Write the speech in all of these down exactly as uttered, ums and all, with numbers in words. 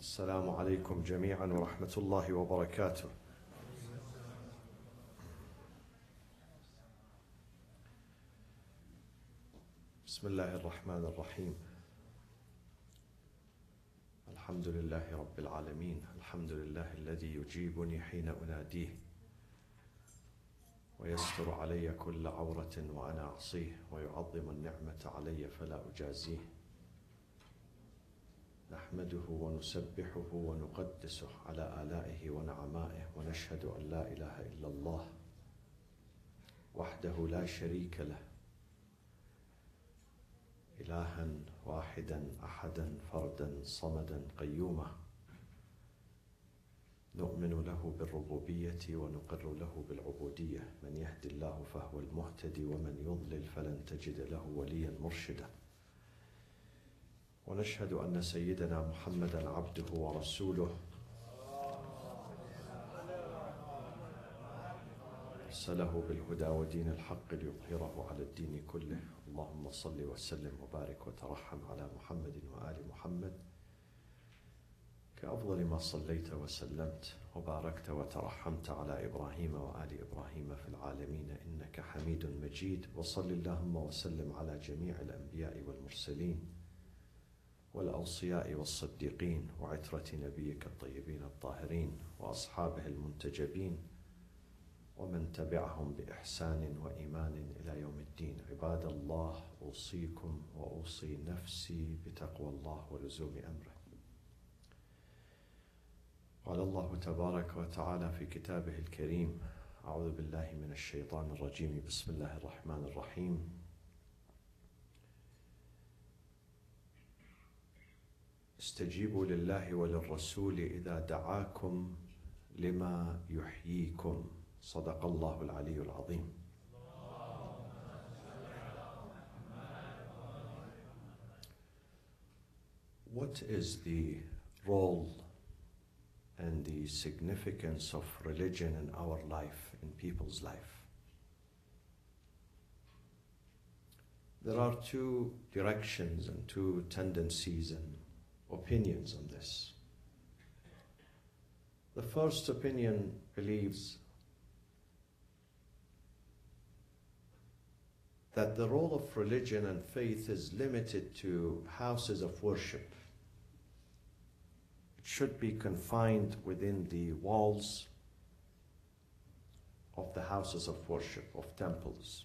السلام عليكم جميعا ورحمة الله وبركاته. بسم الله الرحمن الرحيم. الحمد لله رب العالمين، الحمد لله الذي يجيبني حين أناديه ويستر علي كل عورة وأنا أعصيه ويعظم النعمة علي فلا أجازيه. نحمده ونسبحه ونقدسه على آلائه ونعمائه، ونشهد أن لا إله إلا الله وحده لا شريك له، إلها واحدا أحدا فردا صمدا قيوما. نؤمن له بالربوبية ونقر له بالعبودية. من يهدي الله فهو المهتدي ومن يضلل فلن تجد له وليا مرشدا. ونشهد أن سيدنا محمدا عبده ورسوله أرسله بالهدى ودين الحق ليظهره على الدين كله. اللهم صل وسلم وبارك وترحم على محمد وآل محمد كأفضل ما صليت وسلمت وباركت وترحمت على إبراهيم وآل إبراهيم في العالمين إنك حميد مجيد. وصل اللهم وسلم على جميع الأنبياء والمرسلين والأوصياء والصديقين وعترة نبيك الطيبين الطاهرين وأصحابه المنتجبين ومن تبعهم بإحسان وإيمان إلى يوم الدين. عباد الله، أوصيكم وأوصي نفسي بتقوى الله ولزوم أمره. قال الله تبارك وتعالى في كتابه الكريم: أعوذ بالله من الشيطان الرجيم، بسم الله الرحمن الرحيم. استجيبوا لله وللرسول إذا دعاكم لما يحييكم. صدق الله العلي العظيم. What is the role and the significance of religion in our life, in people's life? There are two directions and two tendencies and opinions on this. The first opinion believes that the role of religion and faith is limited to houses of worship. It should be confined within the walls of the houses of worship, of temples.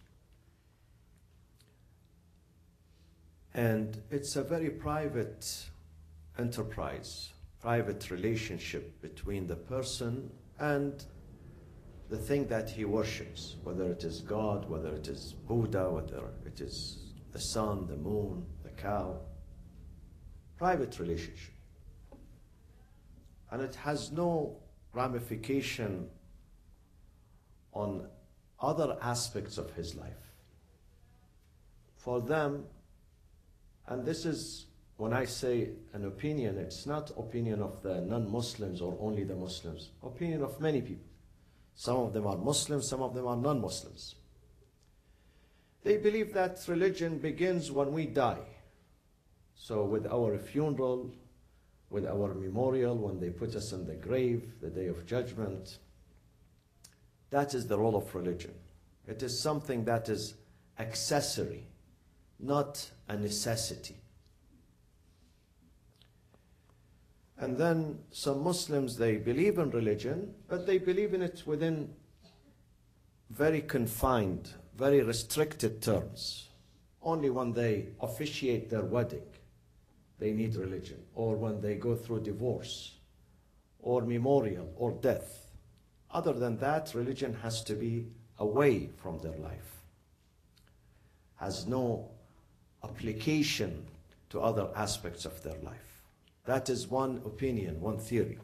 And it's a very private enterprise, private relationship between the person and the thing that he worships, whether it is God, whether it is Buddha, whether it is the sun, the moon, the cow. Private relationship. And it has no ramification on other aspects of his life. For them, and this is, when I say an opinion, it's not opinion of the non-Muslims or only the Muslims. Opinion of many people. Some of them are Muslims, some of them are non-Muslims. They believe that religion begins when we die. So with our funeral, with our memorial, when they put us in the grave, the day of judgment, that is the role of religion. It is something that is accessory, not a necessity. And then some Muslims, they believe in religion, but they believe in it within very confined, very restricted terms. Only when they officiate their wedding, they need religion, or when they go through divorce, or memorial, or death. Other than that, religion has to be away from their life. Has no application to other aspects of their life. That is one opinion, one theory.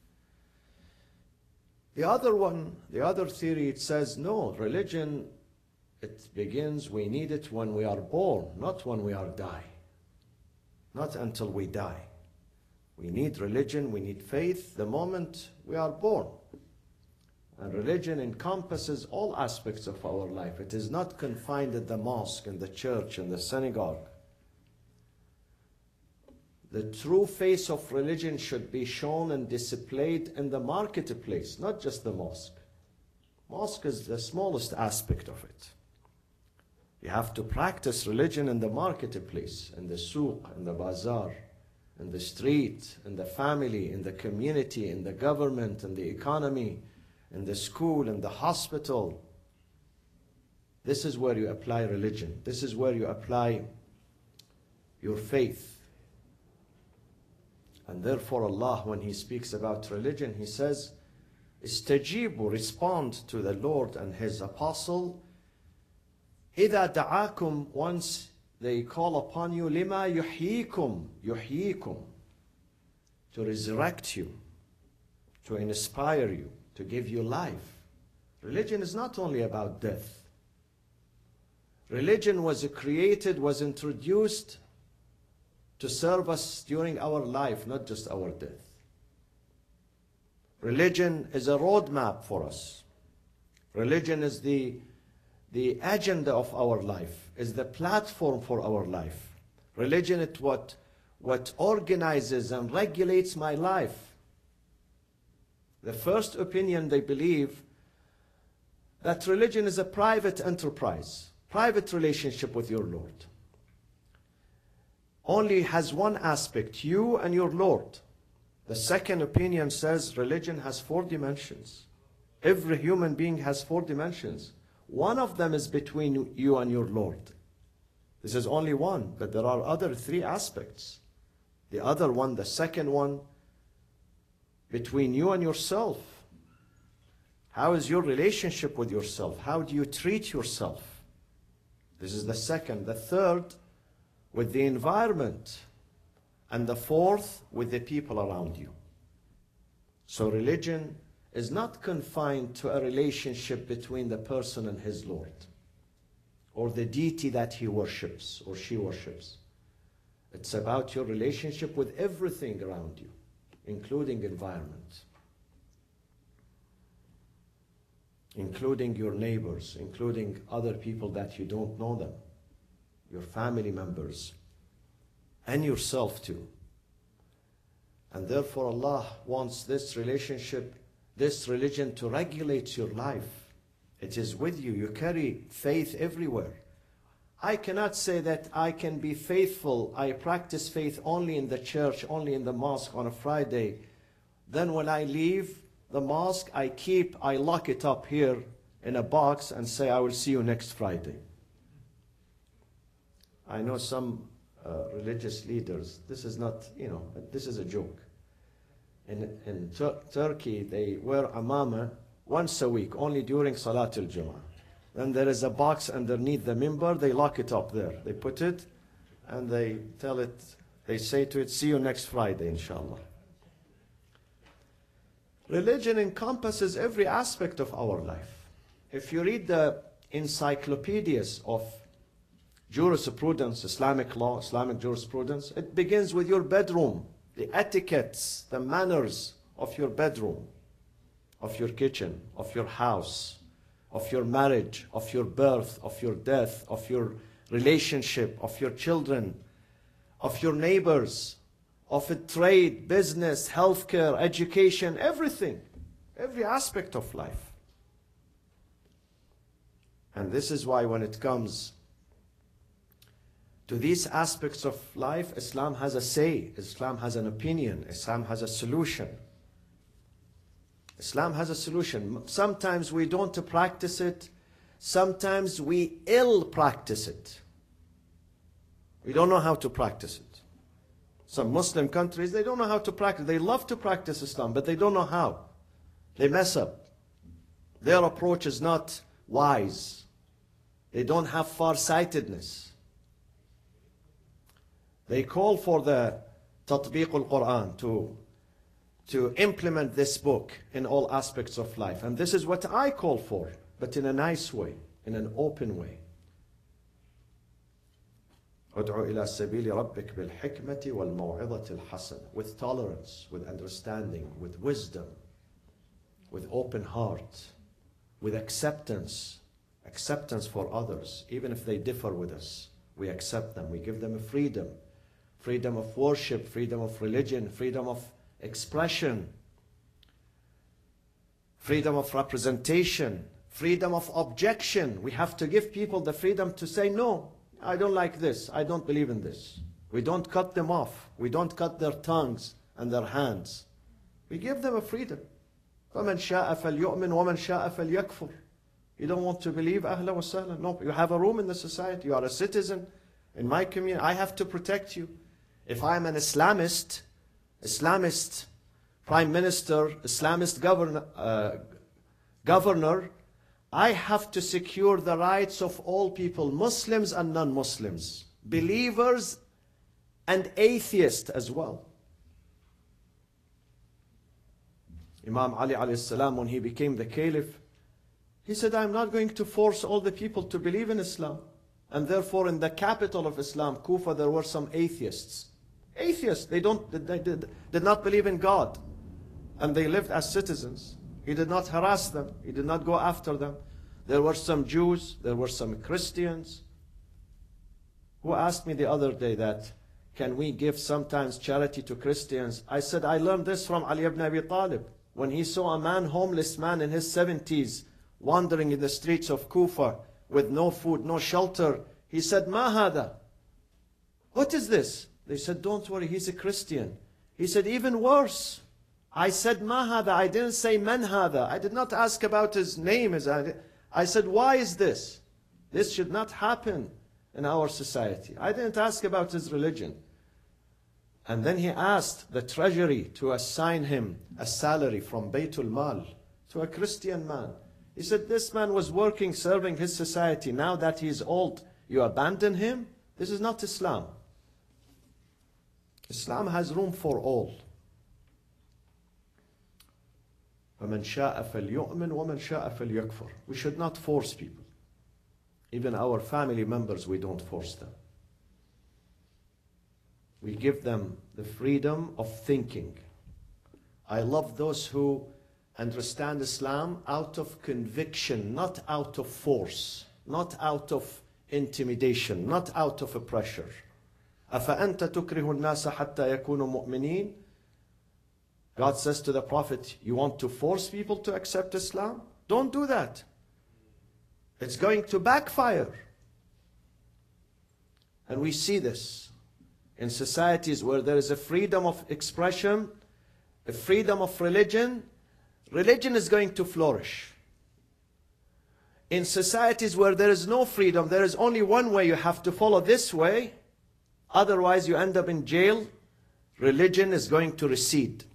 The other one, the other theory, it says, no, religion, it begins, we need it when we are born, not when we are die. Not until we die. We need religion, we need faith the moment we are born. And religion encompasses all aspects of our life. It is not confined at the mosque, in the church, in the synagogue. the true face of religion should be shown and displayed in the marketplace, not just the mosque. Mosque is the smallest aspect of it. You have to practice religion in the marketplace, in the souk, in the bazaar, in the street, in the family, in the community, in the government, in the economy, in the school, in the hospital. This is where you apply religion. This is where you apply your faith. And therefore Allah, when He speaks about religion, He says, Istajibu, respond to the Lord and His apostle. إِذَا دَعَاكُمْ, once they call upon you, لِمَا يُحْيِيكُمْ, يُحْيِيكُمْ, to resurrect you, to inspire you, to give you life. Religion is not only about death. Religion was created, was introduced to serve us during our life, not just our death. Religion is a roadmap for us. Religion is the, the agenda of our life, is the platform for our life. Religion is what, what organizes and regulates my life. The first opinion, they believe that religion is a private enterprise, private relationship with your Lord. Only has one aspect, you and your Lord. The second opinion says religion has four dimensions. Every human being has four dimensions. One of them is between you and your Lord. This is only one, but there are other three aspects. The other one, the second one, between you and yourself. How is your relationship with yourself? How do you treat yourself? This is the second. The third, with the environment, and the fourth, with the people around you. So religion is not confined to a relationship between the person and his Lord, or the deity that he worships or she worships. It's about your relationship with everything around you, including environment, including your neighbors, including other people that you don't know them, your family members, and yourself too. And therefore Allah wants this relationship, this religion to regulate your life. It is with you. You carry faith everywhere. I cannot say that I can be faithful, I practice faith only in the church, only in the mosque on a Friday. Then when I leave the mosque, I keep, I lock it up here in a box and say, I will see you next Friday. I know some uh, religious leaders, this is not, you know, this is a joke. In, in Tur Turkey, they wear amama once a week, only during Salatul Jummah. Then there is a box underneath the minbar, they lock it up there. They put it and they tell it, they say to it, see you next Friday, inshallah. Religion encompasses every aspect of our life. If you read the encyclopedias of jurisprudence, Islamic law, Islamic jurisprudence, it begins with your bedroom, the etiquettes, the manners of your bedroom, of your kitchen, of your house, of your marriage, of your birth, of your death, of your relationship, of your children, of your neighbors, of a trade, business, healthcare, education, everything, every aspect of life. And this is why when it comes to these aspects of life, Islam has a say, Islam has an opinion, Islam has a solution. Islam has a solution. Sometimes we don't practice it, sometimes we ill practice it. We don't know how to practice it. Some Muslim countries, they don't know how to practice. They love to practice Islam, but they don't know how. They mess up. Their approach is not wise. They don't have far-sightedness. They call for the Tatbiq al-Quran to, to implement this book in all aspects of life. And this is what I call for, but in a nice way, in an open way. ادعو إلى سبيل ربك بالحكمة والموعظة الحسنة, with tolerance, with understanding, with wisdom, with open heart, with acceptance, acceptance for others, even if they differ with us. We accept them, we give them a freedom freedom of worship, freedom of religion, freedom of expression, freedom of representation, freedom of objection. We have to give people the freedom to say, no, I don't like this, I don't believe in this. We don't cut them off. We don't cut their tongues and their hands. We give them a freedom. فَمَنْ شَاءَ فَلْيُؤْمِنْ وَمَنْ شَاءَ فَلْيَكْفُرْ. You don't want to believe, أهلا وسهلا. No, you have a room in the society. You are a citizen in my community. I have to protect you. If I am an Islamist, Islamist prime minister, Islamist governor, uh, governor, I have to secure the rights of all people, Muslims and non-Muslims, believers and atheists as well. Imam Ali alayhi salam, when he became the caliph, he said, I'm not going to force all the people to believe in Islam. And therefore, in the capital of Islam, Kufa, there were some atheists. Atheists, they, don't, they did, did not believe in God. And they lived as citizens. He did not harass them. He did not go after them. There were some Jews, there were some Christians, who asked me the other day that, can we give sometimes charity to Christians? I said, I learned this from Ali ibn Abi Talib. When he saw a man, homeless man in his seventies, wandering in the streets of Kufa with no food, no shelter, he said, Ma hada? What is this? They said, don't worry, he's a Christian. He said, even worse. I said, Ma hada? I didn't say man hada. I did not ask about his name. I said, why is this? This should not happen in our society. I didn't ask about his religion. And then he asked the treasury to assign him a salary from Baytul Mal to a Christian man. He said, this man was working, serving his society. Now that he is old, you abandon him? This is not Islam. Islam has room for all. فَمَنْ شَاءَ فَلْيُؤْمِنْ وَمَنْ شَاءَ فَلْيَكْفُرْ. We should not force people. Even our family members, we don't force them. We give them the freedom of thinking. I love those who understand Islam out of conviction, not out of force, not out of intimidation, not out of a pressure. أَفَأَنْتَ تُكْرِهُ النَّاسَ حَتَّى يَكُونُوا مُؤْمِنِينَ. God says to the Prophet, you want to force people to accept Islam? Don't do that. It's going to backfire. And we see this in societies where there is a freedom of expression, a freedom of religion. Religion is going to flourish. In societies where there is no freedom, there is only one way, you have to follow this way. Otherwise, you end up in jail. Religion is going to recede.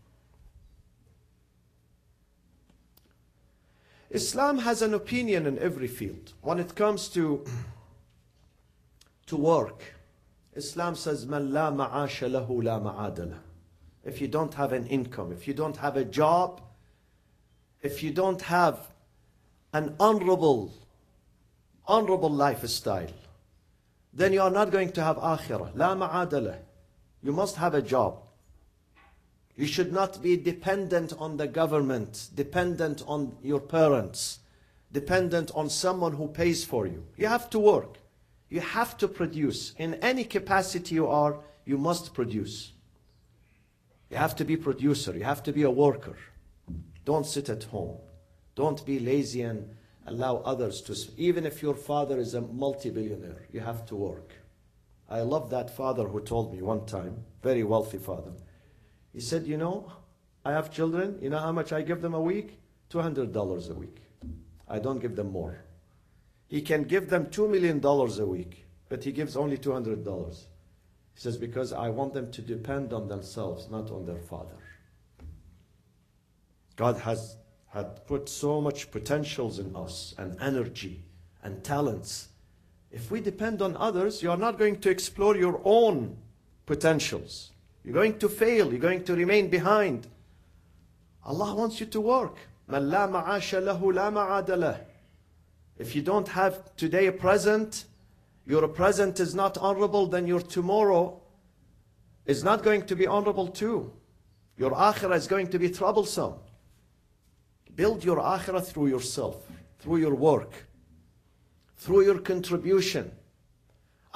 Islam has an opinion in every field. When it comes to, to work, Islam says, مَنْ لَا مَعَاشَ لَهُ لَا مَعَادَ لَهُ. If you don't have an income, if you don't have a job, if you don't have an honorable, honorable lifestyle, then you are not going to have akhirah. لَا مَعَادَ لَهُ. You must have a job. You should not be dependent on the government, dependent on your parents, dependent on someone who pays for you. You have to work. You have to produce. In any capacity you are, you must produce. You have to be a producer. You have to be a worker. Don't sit at home. Don't be lazy and allow others to... Even if your father is a multi-billionaire, you have to work. I love that father who told me one time, very wealthy father. He said, you know, I have children. You know how much I give them a week? two hundred dollars a week. I don't give them more. He can give them two million dollars a week, but he gives only two hundred dollars. He says, because I want them to depend on themselves, not on their father. God has had put so much potentials in us, and energy, and talents. If we depend on others, you are not going to explore your own potentials. You're going to fail. You're going to remain behind. Allah wants you to work. مَنْ لَا مَعَاشَ لَهُ لَا مَعَادَ لَهُ. If you don't have today a present, your present is not honorable, then your tomorrow is not going to be honorable too. Your akhirah is going to be troublesome. Build your akhirah through yourself, through your work, through your contribution.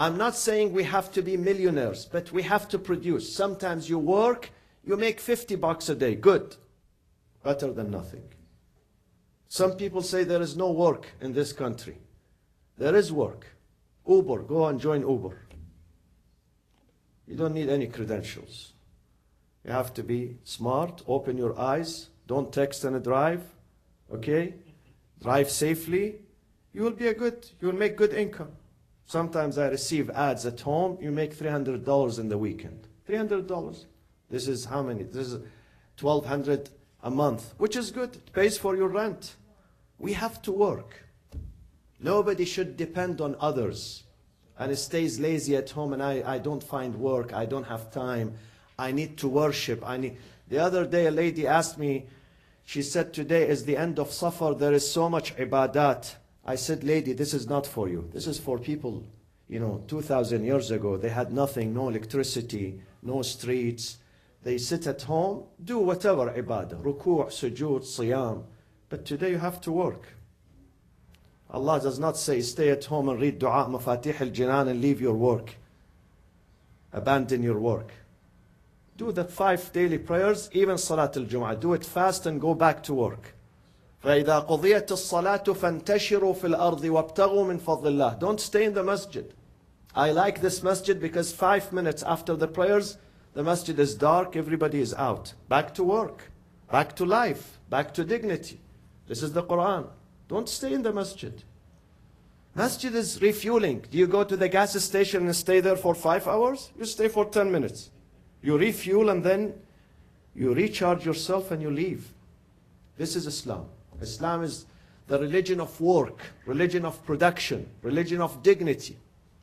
I'm not saying we have to be millionaires, but we have to produce. Sometimes you work, you make fifty bucks a day. Good. Better than nothing. Some people say there is no work in this country. There is work. Uber, go and join Uber. You don't need any credentials. You have to be smart, open your eyes, don't text and drive, okay? Drive safely. You will be a good, you will make good income. Sometimes I receive ads at home, you make three hundred dollars in the weekend. three hundred dollars. This is how many? This is twelve hundred dollars a month, which is good. It pays for your rent. We have to work. Nobody should depend on others and stays lazy at home and I, I don't find work, I don't have time, I need to worship. I need. The other day a lady asked me, she said, today is the end of Safar, there is so much ibadat. I said, lady, this is not for you. This is for people, you know, two thousand years ago. They had nothing, no electricity, no streets. They sit at home, do whatever ibadah, ruku', sujood, siyam. But today you have to work. Allah does not say, stay at home and read dua, mafatih al-jinan and leave your work. Abandon your work. Do the five daily prayers, even Salat al-Jum'ah. Do it fast and go back to work. فَإِذَا قُضِيَتِ الصَّلَاةُ فَانْتَشِرُوا فِي الْأَرْضِ وَابْتَغُوا مِنْ فَضْلِ اللَّهِ. Don't stay in the masjid. I like this masjid because five minutes after the prayers, the masjid is dark, everybody is out. Back to work, back to life, back to dignity. This is the Quran. Don't stay in the masjid. Masjid is refueling. Do you go to the gas station and stay there for five hours? You stay for ten minutes. You refuel and then you recharge yourself and you leave. This is Islam. Islam is the religion of work, religion of production, religion of dignity.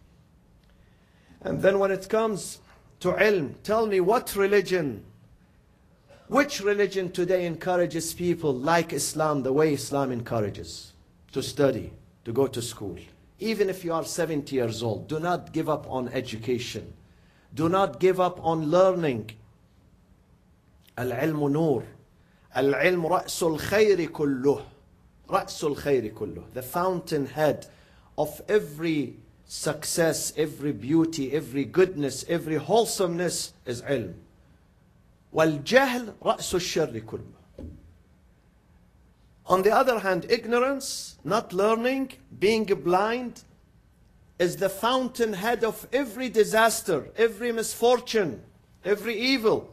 And then when it comes to ilm, tell me what religion, which religion today encourages people like Islam, the way Islam encourages, to study, to go to school. Even if you are seventy years old, do not give up on education. Do not give up on learning. Al-ilmu nur. Al-ilm ra'sul khayri kulluh. Ra'sul khayri kulluh. The fountainhead of every success, every beauty, every goodness, every wholesomeness is ilm. Wal-jahl ra'sul sharri kulluh. On the other hand, ignorance, not learning, being blind, is the fountainhead of every disaster, every misfortune, every evil.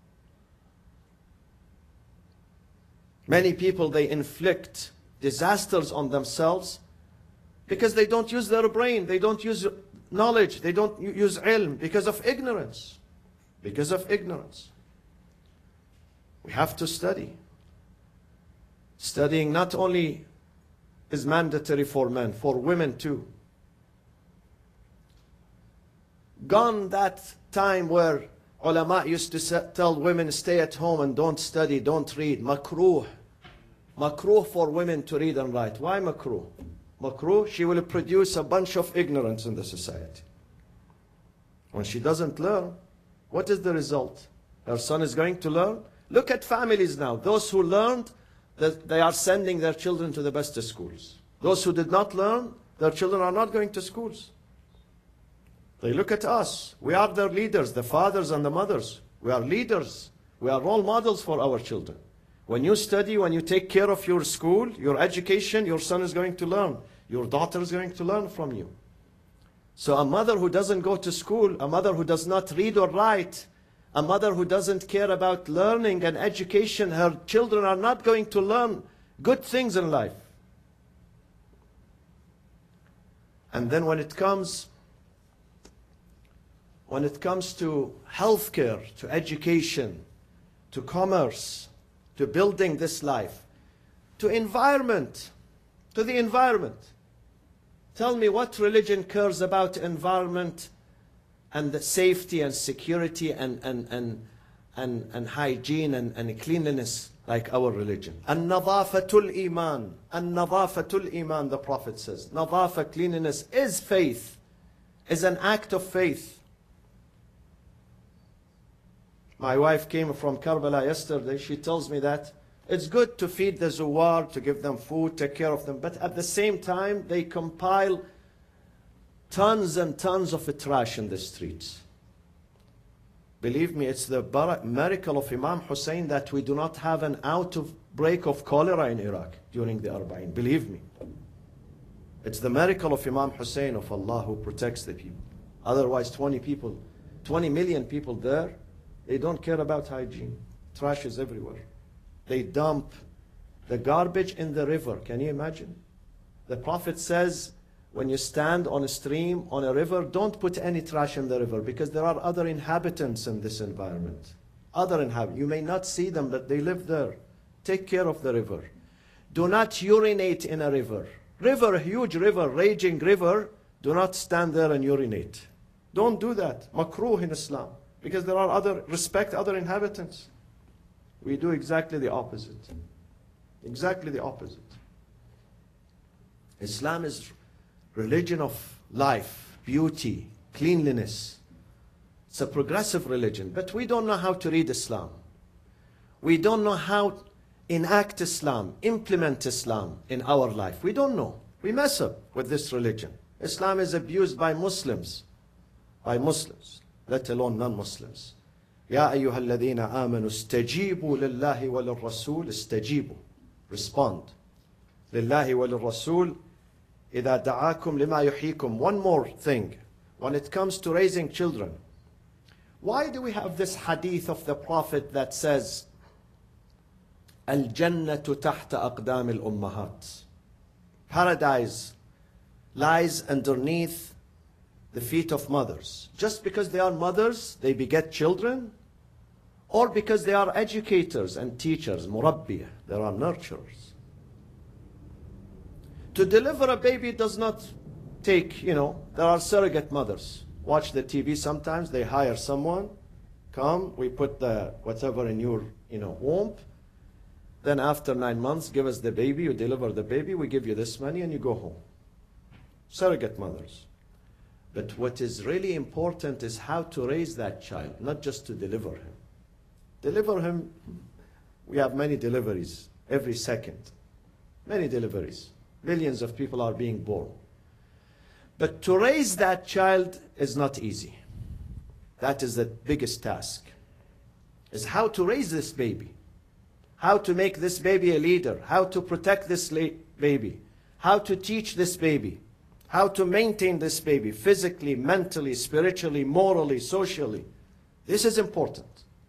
Many people, they inflict disasters on themselves because they don't use their brain, they don't use knowledge, they don't use ilm, because of ignorance. Because of ignorance. We have to study. Studying not only is mandatory for men, for women too. Gone that time where ulama used to tell women, stay at home and don't study, don't read. Makruh. Makruh for women to read and write. Why makruh? Makruh, she will produce a bunch of ignorance in the society. When she doesn't learn, what is the result? Her son is going to learn? Look at families now. Those who learned, that they are sending their children to the best schools. Those who did not learn, their children are not going to schools. They look at us. We are their leaders, the fathers and the mothers. We are leaders. We are role models for our children. When you study, when you take care of your school, your education, your son is going to learn. Your daughter is going to learn from you. So a mother who doesn't go to school, a mother who does not read or write, a mother who doesn't care about learning and education, her children are not going to learn good things in life. And then when it comes, when it comes to healthcare, to education, to commerce, to building this life, to environment, to the environment. Tell me what religion cares about environment and the safety and security and, and, and, and, and hygiene and, and cleanliness like our religion. An-nadhafatul iman. An-nadhafatul iman, the Prophet says. Nadhafa, cleanliness, is faith, is an act of faith. My wife came from Karbala yesterday. She tells me that it's good to feed the zuwar, to give them food, take care of them. But at the same time, they compile tons and tons of trash in the streets. Believe me, it's the miracle of Imam Hussein that we do not have an outbreak of cholera in Iraq during the Arba'in. Believe me. It's the miracle of Imam Hussein, of Allah, who protects the people. Otherwise, twenty people, twenty million people there, they don't care about hygiene. Trash is everywhere. They dump the garbage in the river. Can you imagine? The Prophet says, when you stand on a stream, on a river, don't put any trash in the river, because there are other inhabitants in this environment. Other inhabitants. You may not see them, but they live there. Take care of the river. Do not urinate in a river. River, a huge river, raging river, do not stand there and urinate. Don't do that. Makruh in Islam. Because there are other, respect other inhabitants. We do exactly the opposite. Exactly the opposite. Islam is religion of life, beauty, cleanliness. It's a progressive religion, but we don't know how to read Islam. We don't know how to enact Islam, implement Islam in our life. We don't know. We mess up with this religion. Islam is abused by Muslims, by Muslims, let alone non-Muslims. يا أيها الذين آمنوا استجيبوا لله وللرسول استجيبوا. Respond. لله وللرسول إذا دعاكم لما يحييكم. One more thing. When it comes to raising children, why do we have this hadith of the Prophet that says, الجنة تحت أقدام الأمهات? Paradise lies underneath the feet of mothers. Just because they are mothers, they beget children? Or because they are educators and teachers, murabbiyah, they are nurturers. To deliver a baby does not take, you know, there are surrogate mothers. Watch the T V sometimes, they hire someone, come, we put the whatever in your, you know, womb. Then after nine months, give us the baby, you deliver the baby, we give you this money and you go home. Surrogate mothers. But what is really important is how to raise that child, not just to deliver him. Deliver him, we have many deliveries every second. Many deliveries. Millions of people are being born. But to raise that child is not easy. That is the biggest task. Is how to raise this baby. How to make this baby a leader. How to protect this baby. How to teach this baby. How to maintain this baby physically, mentally, spiritually, morally, socially. This is important.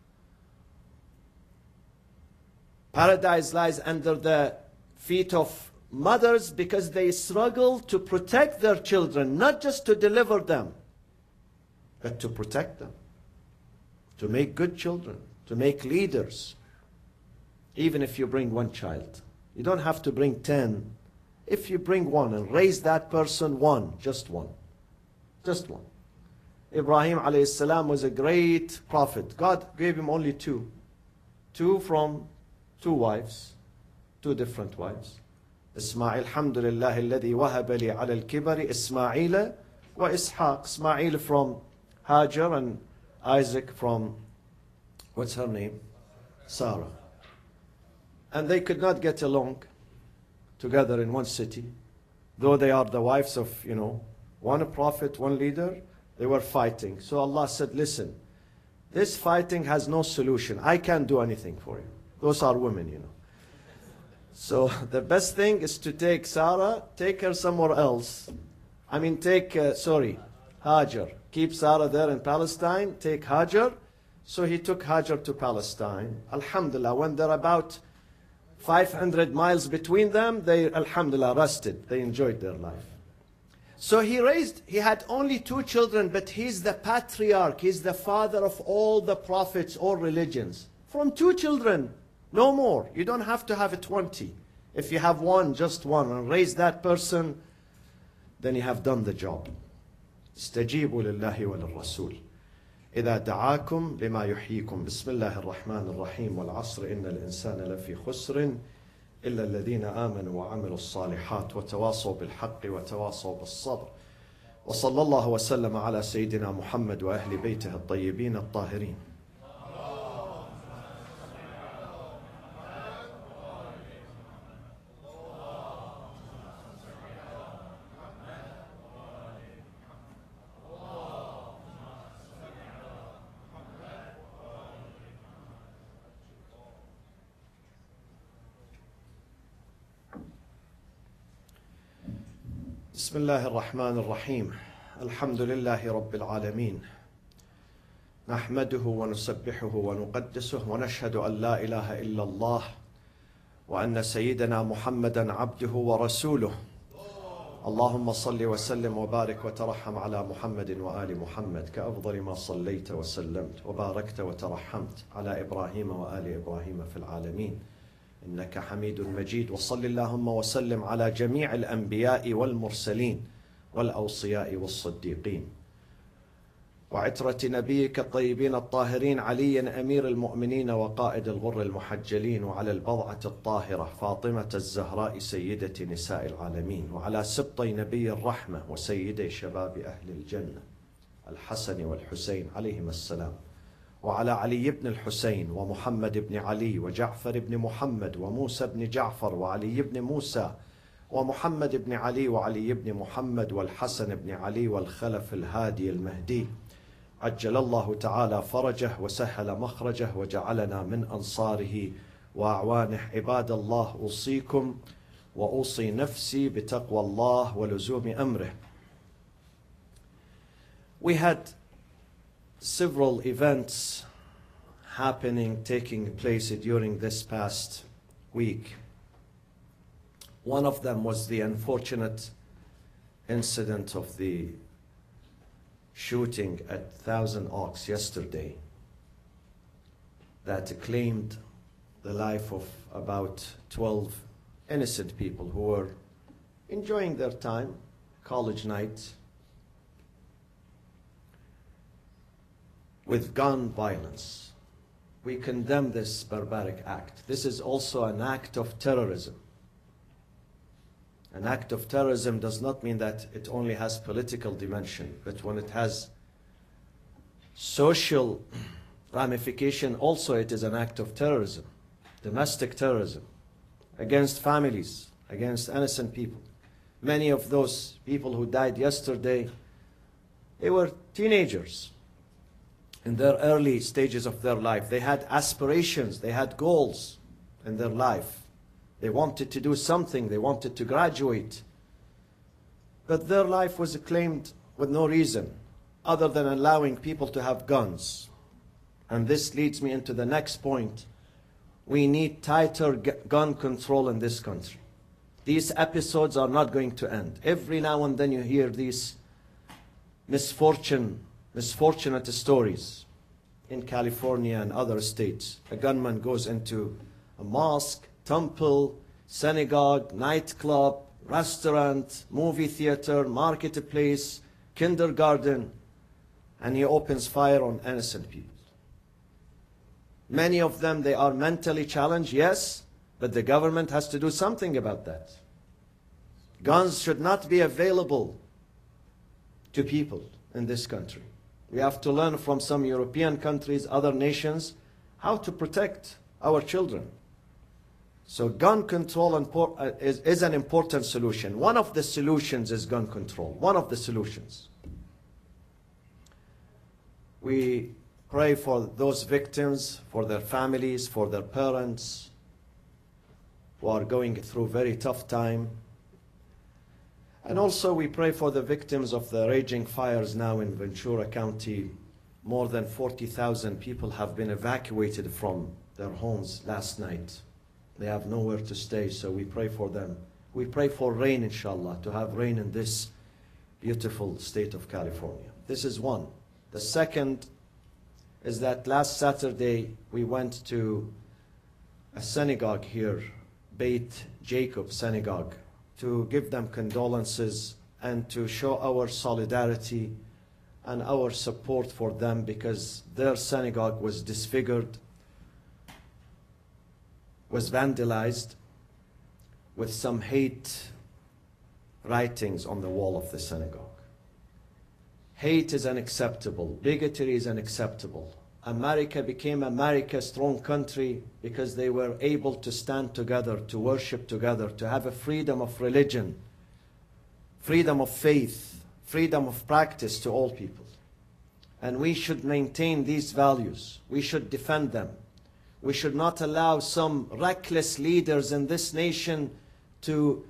Paradise lies under the feet of mothers because they struggle to protect their children, not just to deliver them, but to protect them, to make good children, to make leaders. Even if you bring one child, you don't have to bring ten. If you bring one and raise that person one, just one, just one. Ibrahim alayhi salam was a great prophet. God gave him only two, two from two wives, two different wives. Ismail, alhamdulillah, alladhi wahaba li ala al-kibari, Ismail wa Ishaq. Ismail from Hajar and Isaac from, what's her name? Sarah. And they could not get along together in one city. Though they are the wives of, you know, one prophet, one leader, they were fighting. So Allah said, listen, this fighting has no solution. I can't do anything for you. Those are women, you know. So the best thing is to take Sarah, take her somewhere else. I mean, take, uh, sorry, Hajar. Keep Sarah there in Palestine, take Hajar. So he took Hajar to Palestine. Alhamdulillah, when they're about five hundred miles between them, they, alhamdulillah, rested. They enjoyed their life. So he raised, he had only two children, but he's the patriarch. He's the father of all the prophets, all religions. From two children. No more. You don't have to have a twenty. If you have one, just one, and raise that person, then you have done the job. استجيبوا لله وللرسول إذا دعاكم لما يحييكم بسم الله الرحمن الرحيم والعصر إن الإنسان لفي خسر إلا الذين آمنوا وعملوا الصالحات وتواصوا بالحق وتواصوا بالصبر وصلى الله وسلم على سيدنا محمد وأهل بيته الطيبين الطاهرين. بسم الله الرحمن الرحيم الحمد لله رب العالمين نحمده ونسبحه ونقدسه ونشهد أن لا إله إلا الله وأن سيدنا محمدا عبده ورسوله اللهم صل وسلم وبارك وترحم على محمد وآل محمد كأفضل ما صليت وسلمت وباركت وترحمت على إبراهيم وآل إبراهيم في العالمين إنك حميد مجيد. وصل اللهم وسلم على جميع الأنبياء والمرسلين والأوصياء والصديقين وعترة نبيك الطيبين الطاهرين علي أمير المؤمنين وقائد الغر المحجلين، وعلى البضعة الطاهرة فاطمة الزهراء سيدة نساء العالمين، وعلى سبطي نبي الرحمة وسيدي شباب أهل الجنة الحسن والحسين عليهما السلام، وعلى علي بن الحسين ومحمد بن علي وجعفر بن محمد وموسى بن جعفر وعلي بن موسى ومحمد بن علي وعلي بن محمد والحسن بن علي والخلف الهادي المهدي عجل الله تعالى فرجه وسهل مخرجه وجعلنا من أنصاره وأعوانه. عباد الله، أوصيكم وأوصي نفسي بتقوى الله ولزوم أمره. We had several events happening, taking place during this past week. One of them was the unfortunate incident of the shooting at Thousand Oaks yesterday that claimed the life of about twelve innocent people who were enjoying their time, college night, with gun violence. We condemn this barbaric act. This is also an act of terrorism. An act of terrorism does not mean that it only has political dimension, but when it has social ramification, also it is an act of terrorism, domestic terrorism, against families, against innocent people. Many of those people who died yesterday, they were teenagers in their early stages of their life. They had aspirations, they had goals in their life. They wanted to do something, they wanted to graduate. But their life was claimed with no reason other than allowing people to have guns. And this leads me into the next point. We need tighter gun control in this country. These episodes are not going to end. Every now and then you hear these misfortune, misfortunate stories in California and other states. A gunman goes into a mosque, temple, synagogue, nightclub, restaurant, movie theater, marketplace, kindergarten, and he opens fire on innocent people. Many of them, they are mentally challenged, yes, but the government has to do something about that. Guns should not be available to people in this country. We have to learn from some European countries, other nations, how to protect our children. So gun control is, is an important solution. One of the solutions is gun control. One of the solutions. We pray for those victims, for their families, for their parents who are going through a very tough time. And also we pray for the victims of the raging fires now in Ventura County. More than forty thousand people have been evacuated from their homes last night. They have nowhere to stay, so we pray for them. We pray for rain, inshallah, to have rain in this beautiful state of California. This is one. The second is that last Saturday we went to a synagogue here, Beit Jacob Synagogue, to give them condolences and to show our solidarity and our support for them, because their synagogue was disfigured, was vandalized with some hate writings on the wall of the synagogue. Hate is unacceptable. Bigotry is unacceptable. America became America, a strong country, because they were able to stand together, to worship together, to have a freedom of religion, freedom of faith, freedom of practice to all people. And we should maintain these values. We should defend them. We should not allow some reckless leaders in this nation to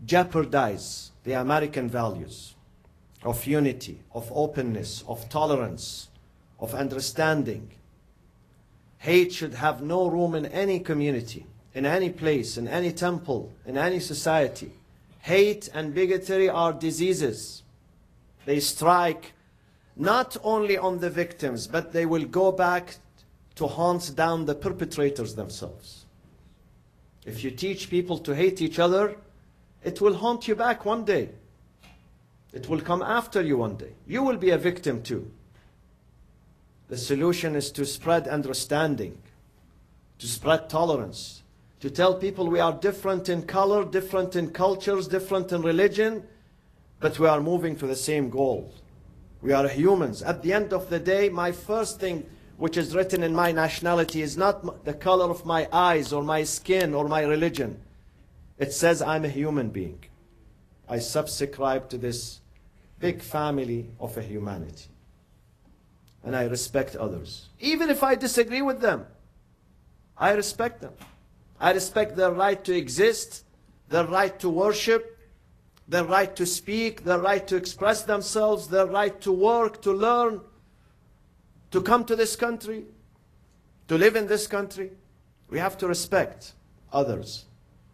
jeopardize the American values of unity, of openness, of tolerance, of understanding. Hate should have no room in any community, in any place, in any temple, in any society. Hate and bigotry are diseases. They strike not only on the victims, but they will go back to hunt down the perpetrators themselves. If you teach people to hate each other, it will haunt you back one day. It will come after you one day. You will be a victim too. The solution is to spread understanding, to spread tolerance, to tell people we are different in color, different in cultures, different in religion, but we are moving to the same goal. We are humans. At the end of the day, my first thing which is written in my nationality is not the color of my eyes or my skin or my religion. It says I'm a human being. I subscribe to this big family of a humanity. And I respect others. Even if I disagree with them, I respect them. I respect their right to exist, their right to worship, their right to speak, their right to express themselves, their right to work, to learn, to come to this country, to live in this country. We have to respect others.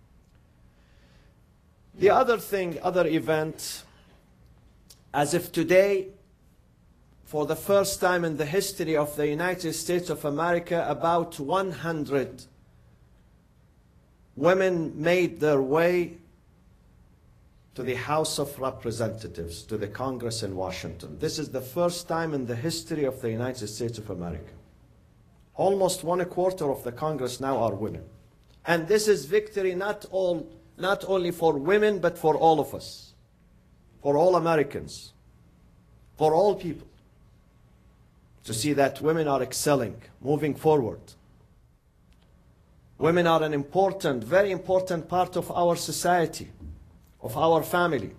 The other thing, other event, as if today, for the first time in the history of the United States of America, about one hundred women made their way to the House of Representatives, to the Congress in Washington. This is the first time in the history of the United States of America. Almost one quarter of the Congress now are women. And this is victory not, all, not only for women, but for all of us, for all Americans, for all people. To see that women are excelling, moving forward. Women are an important, very important part of our society, of our family.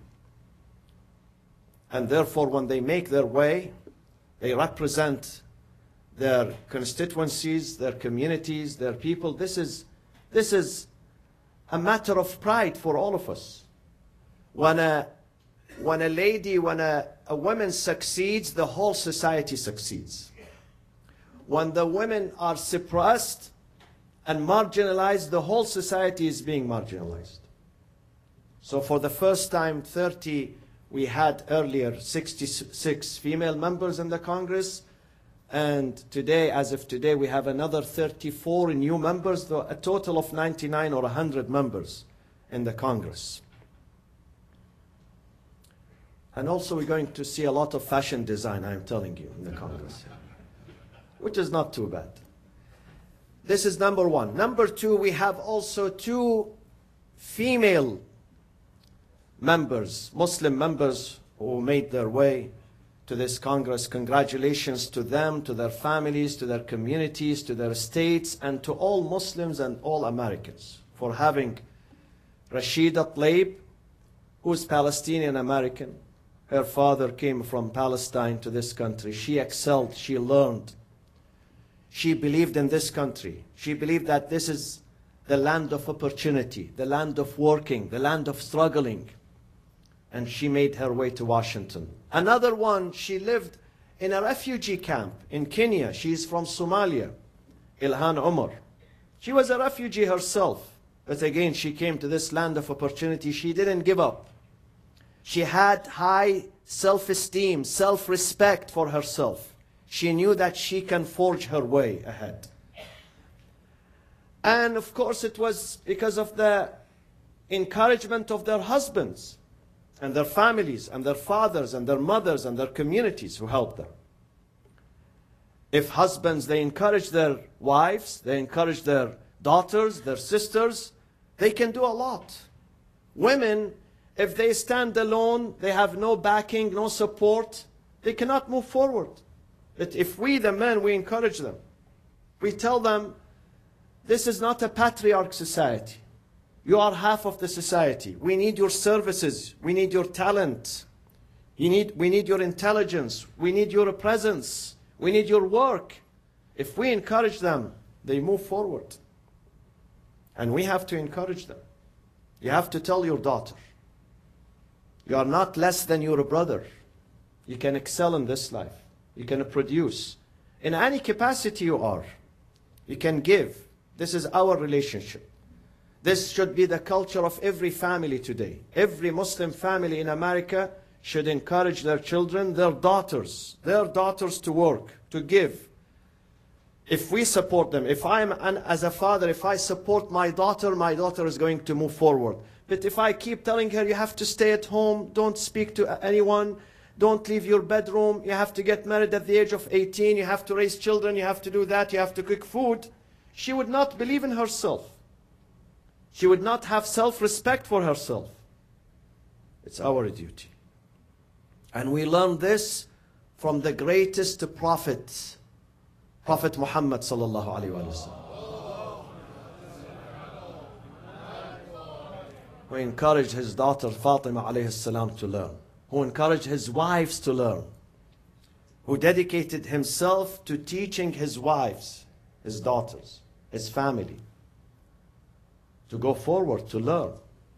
And therefore, when they make their way, they represent their constituencies, their communities, their people. This is, this is a matter of pride for all of us. When a, when a lady, when a, a woman succeeds, the whole society succeeds. When the women are suppressed and marginalized, the whole society is being marginalized. So for the first time, thirty, we had earlier sixty-six female members in the Congress. And today, as of today, we have another thirty-four new members, a total of ninety-nine or one hundred members in the Congress. And also we're going to see a lot of fashion design, I'm telling you, in the Congress, which is not too bad. This is number one. Number two, we have also two female members, Muslim members, who made their way to this Congress. Congratulations to them, to their families, to their communities, to their states, and to all Muslims and all Americans for having Rashida Tlaib, who's Palestinian American. Her father came from Palestine to this country. She excelled, she learned. She believed in this country. She believed that this is the land of opportunity, the land of working, the land of struggling. And she made her way to Washington. Another one, she lived in a refugee camp in Kenya. She's from Somalia, Ilhan Umar. She was a refugee herself, but again, she came to this land of opportunity. She didn't give up. She had high self-esteem, self-respect for herself. She knew that she can forge her way ahead. And of course, it was because of the encouragement of their husbands and their families and their fathers and their mothers and their communities who helped them. If husbands, they encourage their wives, they encourage their daughters, their sisters, they can do a lot. Women, if they stand alone, they have no backing, no support, they cannot move forward. But if we, the men, we encourage them, we tell them, this is not a patriarch society. You are half of the society. We need your services. We need your talent. You need, we need your intelligence. We need your presence. We need your work. If we encourage them, they move forward. And we have to encourage them. You have to tell your daughter, You are not less than your brother. You can excel in this life. You can produce. In any capacity you are, you can give. This is our relationship. This should be the culture of every family today. Every Muslim family in America should encourage their children, their daughters, their daughters to work, to give. If we support them, if I'm, an, as a father, if I support my daughter, my daughter is going to move forward. But if I keep telling her, you have to stay at home, don't speak to anyone, don't leave your bedroom, you have to get married at the age of eighteen, you have to raise children, you have to do that, you have to cook food, she would not believe in herself. She would not have self-respect for herself. It's our duty. And we learn this from the greatest prophet, Prophet Muhammad sallallahu alaihi wasallam, who encouraged his daughter Fatima alayhi salam to learn, who encouraged his wives to learn, who dedicated himself to teaching his wives, his daughters, his family, to go forward, to learn.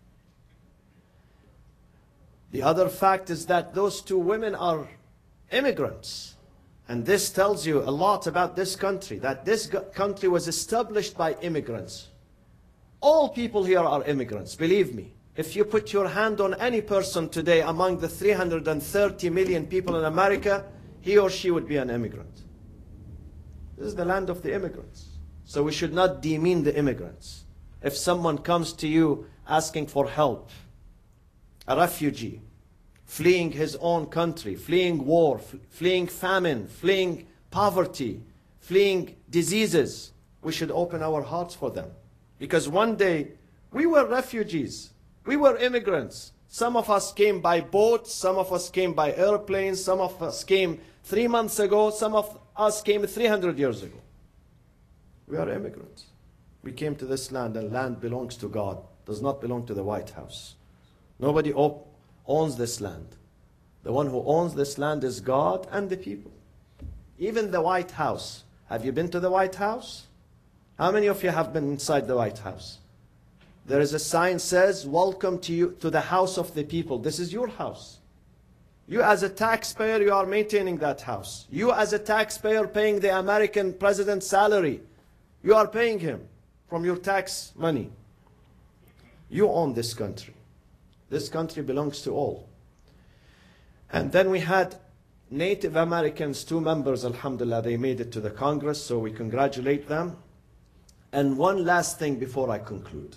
The other fact is that those two women are immigrants. And this tells you a lot about this country, that this country was established by immigrants. All people here are immigrants, believe me. If you put your hand on any person today among the three hundred thirty million people in America, he or she would be an immigrant. This is the land of the immigrants. So we should not demean the immigrants. If someone comes to you asking for help, a refugee, fleeing his own country, fleeing war, fleeing famine, fleeing poverty, fleeing diseases, we should open our hearts for them. Because one day, we were refugees, we were immigrants. Some of us came by boat, some of us came by airplanes, some of us came three months ago, some of us came three hundred years ago. We are immigrants. We came to this land, and land belongs to God, does not belong to the White House. Nobody owns this land. The one who owns this land is God and the people. Even the White House. Have you been to the White House? How many of you have been inside the White House? There is a sign that says, welcome to you to the house of the people. This is your house. You as a taxpayer, you are maintaining that house. You as a taxpayer paying the American president's salary, you are paying him from your tax money. You own this country. This country belongs to all. And then we had Native Americans, two members, alhamdulillah, they made it to the Congress, so we congratulate them. And one last thing before I conclude.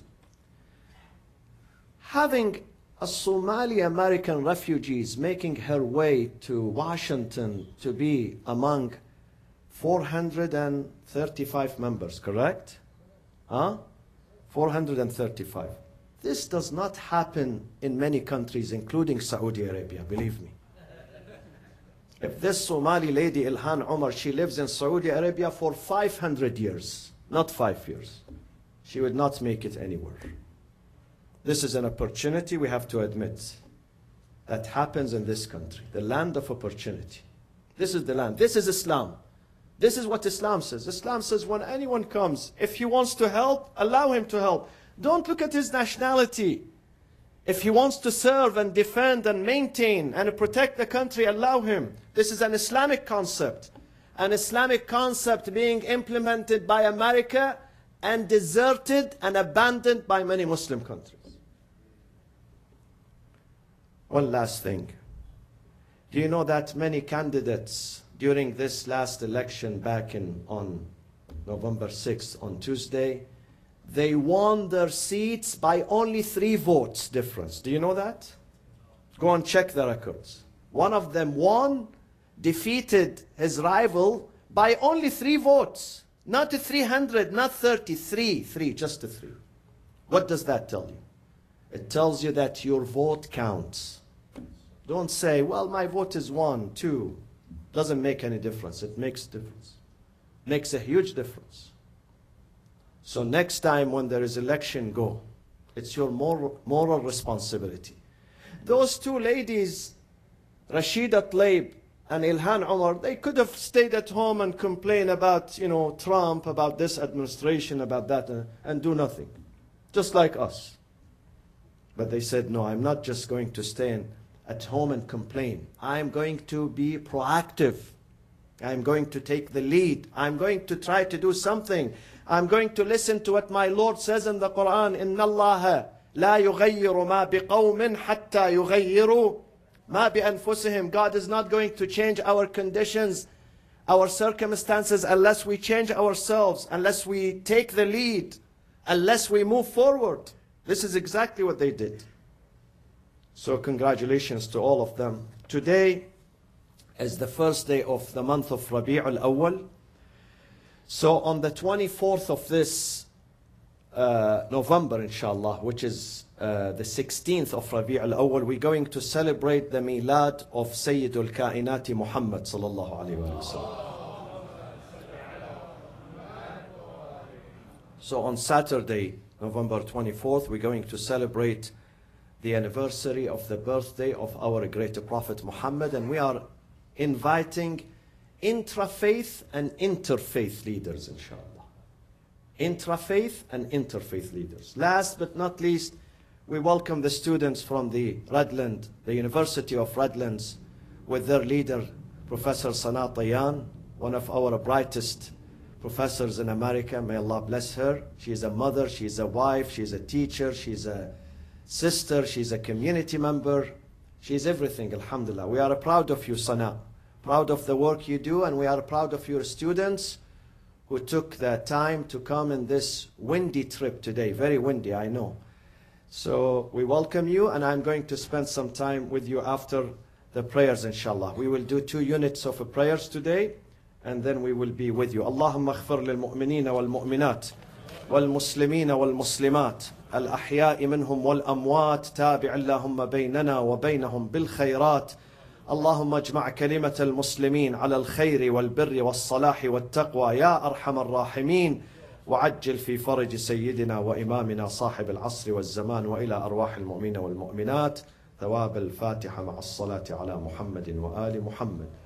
Having a Somali American refugees making her way to Washington to be among four hundred thirty-five members, correct? Huh? four hundred thirty-five. This does not happen in many countries, including Saudi Arabia, believe me. If this Somali lady, Ilhan Omar, she lives in Saudi Arabia for five hundred years, not five years, she would not make it anywhere. This is an opportunity we have to admit that happens in this country, the land of opportunity. This is the land. This is Islam. This is what Islam says. Islam says when anyone comes, if he wants to help, allow him to help. Don't look at his nationality. If he wants to serve and defend and maintain and protect the country, allow him. This is an Islamic concept. An Islamic concept being implemented by America and deserted and abandoned by many Muslim countries. One last thing. Do you know that many candidates during this last election back in on November sixth, on Tuesday, they won their seats by only three votes difference. Do you know that? Go and check the records. One of them won, defeated his rival by only three votes. Not three hundred, not thirty-three, three, just a three. What does that tell you? It tells you that your vote counts. Don't say, well, my vote is one, two. Doesn't make any difference. It makes a difference. Makes a huge difference. So next time when there is election, go. It's your moral, moral responsibility. Those two ladies, Rashida Tlaib and Ilhan Omar, they could have stayed at home and complain about, you know, Trump, about this administration, about that, uh, and do nothing. Just like us. But they said, no, I'm not just going to stay in, at home and complain. I'm going to be proactive. I'm going to take the lead. I'm going to try to do something. I'm going to listen to what my Lord says in the Quran. إِنَّ اللَّهَ لَا يُغَيِّرُ مَا بِقَوْمٍ حَتَّى يُغَيِّرُوا مَا بِأَنفُسِهِمْ. God is not going to change our conditions, our circumstances, unless we change ourselves, unless we take the lead, unless we move forward. This is exactly what they did. So congratulations to all of them. Today is the first day of the month of Rabi' al-Awwal. So on the twenty-fourth of this uh, November, inshallah, which is uh, the sixteenth of Rabi' al-Awwal, we're going to celebrate the Milad of Sayyidul Kainati Muhammad sallallahu alayhi wa sallam. So on Saturday, November twenty-fourth, we're going to celebrate the anniversary of the birthday of our great Prophet Muhammad, and we are inviting intra-faith and interfaith leaders, inshallah. Intra-faith and interfaith leaders. Last but not least, we welcome the students from the Redland, the University of Redlands, with their leader, Professor Sana Tayan, one of our brightest professors in America. May Allah bless her. She is a mother, she is a wife, she is a teacher, she is a sister, she is a community member. She is everything, alhamdulillah. We are proud of you, Sana. Proud of the work you do, and we are proud of your students who took the time to come in this windy trip today. Very windy, I know. So we welcome you, and I'm going to spend some time with you after the prayers, inshallah. We will do two units of prayers today, and then we will be with you. Allahumma aghfir lil mu'minina wal mu'minat wal muslimina wal muslimat al ahya'i minhum wal amwat tabi' Allahumma baynana wa baynahum bil khayrat. اللهم اجمع كلمة المسلمين على الخير والبر والصلاح والتقوى يا أرحم الراحمين وعجل في فرج سيدنا وإمامنا صاحب العصر والزمان وإلى أرواح المؤمنين والمؤمنات ثواب الفاتحة مع الصلاة على محمد وآل محمد.